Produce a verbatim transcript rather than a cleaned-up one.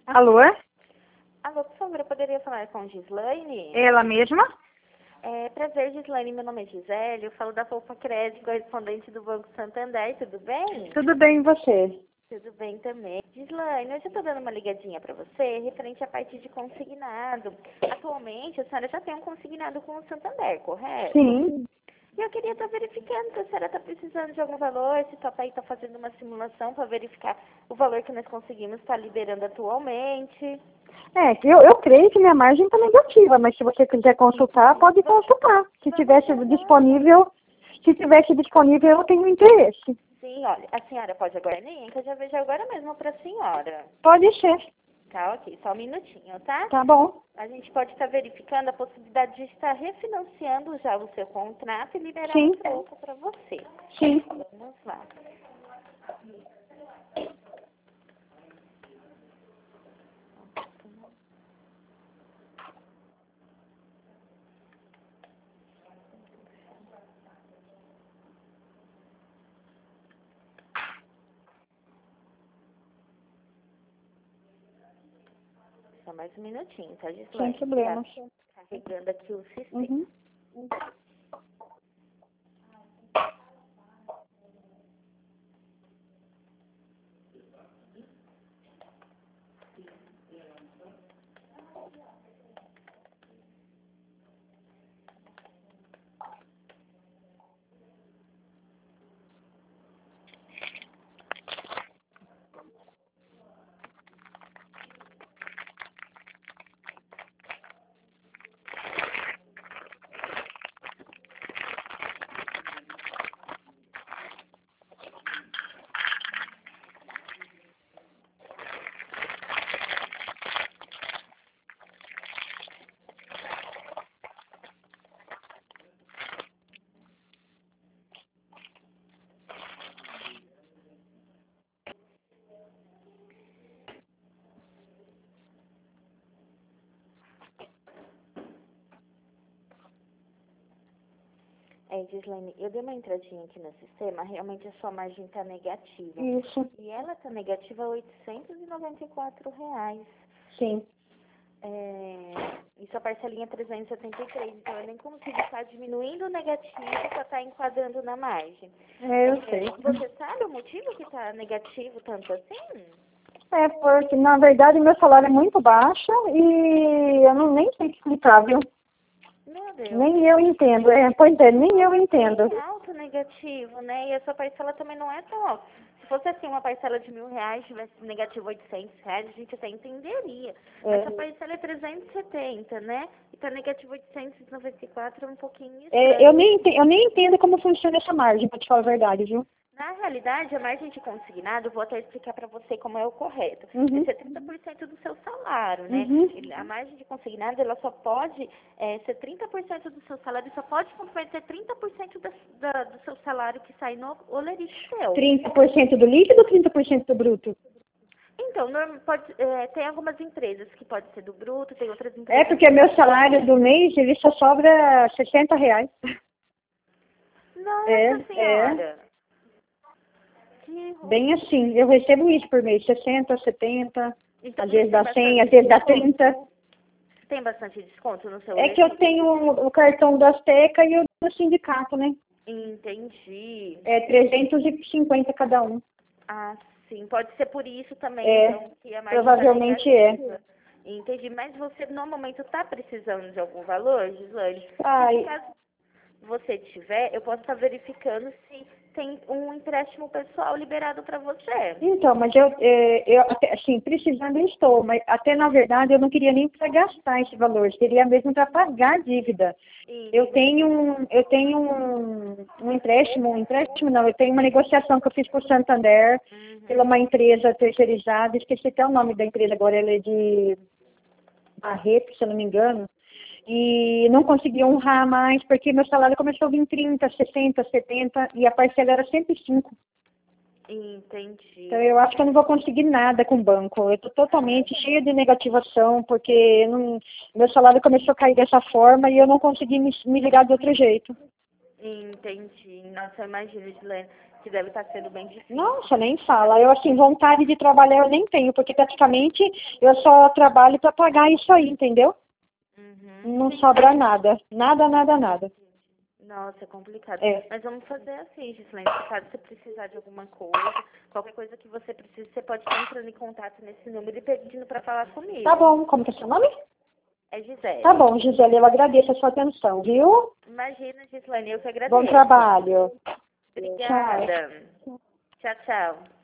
Alô? Alô, por favor, eu poderia falar com Gislaine? Ela mesma? É, prazer, Gislaine, meu nome é Gisele, eu falo da Poupa Crédito, correspondente do Banco Santander, tudo bem? Tudo bem, e você? Tudo bem também. Gislaine, hoje eu estou dando uma ligadinha para você, referente à parte de consignado. Atualmente, a senhora já tem um consignado com o Santander, correto? Sim. E eu queria estar verificando se a senhora está precisando de algum valor, se o papai está fazendo uma simulação para verificar o valor que nós conseguimos estar liberando atualmente. É, eu, eu creio que minha margem está negativa, mas se você quiser consultar, pode consultar. Se tivesse disponível, se tivesse disponível, eu tenho interesse. Sim, olha, a senhora pode agora nem, que eu já vejo agora mesmo para a senhora. Pode ser. Tá, ok, só um minutinho, tá? Tá bom. A gente pode estar verificando a possibilidade de estar refinanciando já o seu contrato e liberar Sim. um troco para você. Sim. Vamos lá. Só mais um minutinho, tá, Gislaine? Sem problemas. Tá carregando aqui o sistema. Uhum. É, Gislaine, eu dei uma entradinha aqui no sistema, realmente a sua margem está negativa. Isso. E ela está negativa a oitocentos e noventa e quatro reais. Sim. É, e sua parcelinha é trezentos e setenta e três, então eu nem consigo estar diminuindo o negativo para estar enquadrando na margem. É, eu É, sei. você sabe o motivo que está negativo tanto assim? É porque, na verdade, meu salário é muito baixo e eu não nem sei explicar, viu? Meu Deus. Nem eu entendo. É, pois é, nem eu entendo. É alto negativo, né? E a sua parcela também não é tão alta. Se fosse assim uma parcela de mil reais, tivesse negativo oitocentos reais, a gente até entenderia. É. Mas a parcela é trezentos e setenta, né? E tá negativo oitocentos e noventa e quatro, é um pouquinho estranho. É, eu, nem entendo, eu nem entendo como funciona essa margem, pra te falar a verdade, viu? Na realidade, a margem de consignado, vou até explicar para você como é o correto. Uhum. Esse é trinta por cento do seu salário, né? Uhum. Ele- A margem de consignado, ela só pode é, ser trinta por cento do seu salário, só pode comprometer trinta por cento da, da, do seu salário que sai no Olerixel. trinta por cento do líquido ou trinta por cento do bruto? Então, norma- pode, é, tem algumas empresas que pode ser do bruto, tem outras empresas... É porque meu salário do mês, ele só sobra sessenta reais. Nossa É, senhora! Que ruim. Bem assim, eu recebo isso por mês, sessenta, setenta, Então, às vezes tem dá cem, bastante às vezes dá desconto? trinta. Tem bastante desconto no seu É que eu tenho o cartão da Azteca e o do sindicato, né? Entendi. É trezentos e cinquenta cada um. Ah, sim. Pode ser por isso também, É, então, que a margem provavelmente tá é. negativa. Entendi. Mas você, no momento, está precisando de algum valor, Gislaine? Ai, Caso você tiver, eu posso estar verificando se tem um empréstimo pessoal liberado para você. então, mas eu, é, eu até, assim, precisando eu estou, mas até na verdade eu não queria nem para gastar esse valor, seria mesmo para pagar a dívida. E, Eu tenho um, eu tenho um, um empréstimo, um empréstimo não, eu tenho uma negociação que eu fiz por Santander, Uhum. pela uma empresa terceirizada, esqueci até o nome da empresa agora, ela é de Barreto, se eu não me engano, e não consegui honrar mais, porque meu salário começou a vir trinta, sessenta, setenta, e a parcela era cento e cinco. Entendi. Então eu acho que eu não vou conseguir nada com o banco. Eu estou totalmente cheia de negativação, porque eu não, meu salário começou a cair dessa forma e eu não consegui me, me ligar de outro jeito. Entendi. Nossa, eu imagino, Gislaine. que deve estar sendo bem difícil. Nossa, nem fala. Eu, assim, vontade de trabalhar eu nem tenho, porque praticamente eu só trabalho para pagar isso aí, entendeu? Uhum. Não Sim, sobra nada. Nada, nada, nada. nossa, é complicado. É. Mas vamos fazer assim, Gislaine, se caso você precisar de alguma coisa, qualquer coisa que você precise, você pode estar entrando em contato nesse número e pedindo para falar comigo. Tá bom. Como que é seu nome? É Gisele. Tá bom, Gisele. Eu agradeço a sua atenção, viu? Imagina, Gislaine, eu que agradeço. Bom trabalho. Obrigada. Tchau, tchau.